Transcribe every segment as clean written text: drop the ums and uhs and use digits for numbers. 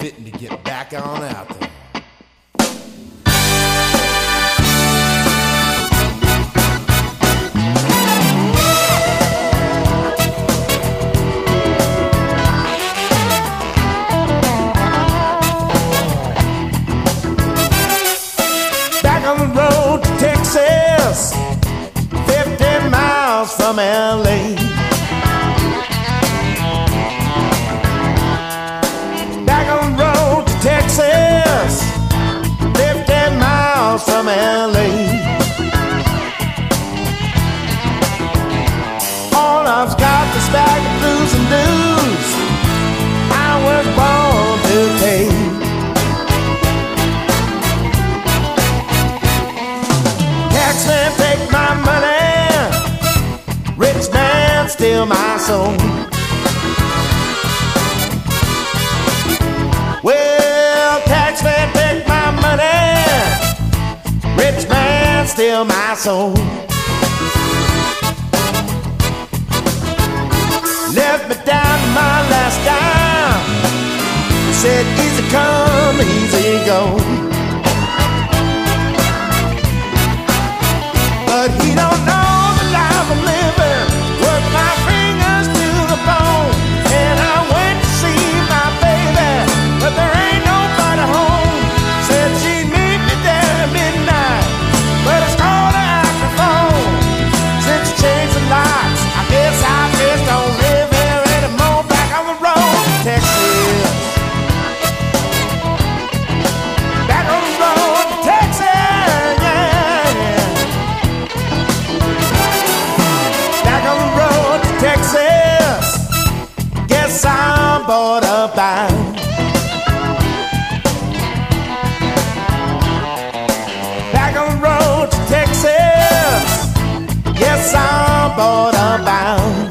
fitting to get back on out there. Back on the road to Texas, 15 miles from LA. Back on the road to Texas, 15 miles from LA. All I've got is bag of blues and dues I was born to pay. Taxman take my money, rich man steal my soul. Well, taxman take my money, rich man steal my soul. Left me down to my last dime, said easy come, easy go. But he don't know the life I'm living, work my fingers to the bone. And I went to see my baby, but there ain't nobody home. Said she'd meet me there at midnight, but it's called an active phone. Since she changed the locks, I guess I just don't live here anymore. Back on the road to Texas. Back on the road to Texas, yeah. Back on the road to Texas, guess I'm borderbound. Back on the road to Texas, yes I'm borderbound.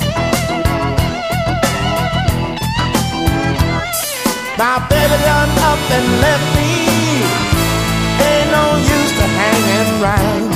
My baby done up and left me, ain't no use to hanging round.